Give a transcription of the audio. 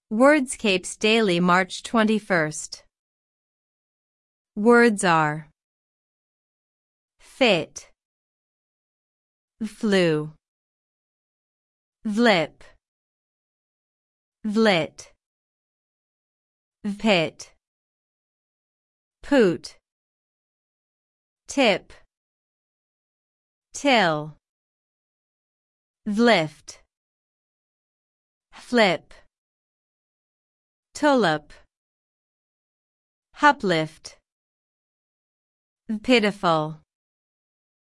Wordscapes Daily, March 21st. Words are fit, flu, vlip, vlit, vpit, poot, tip, till, vlift, flip, tulip, uplift, pitiful.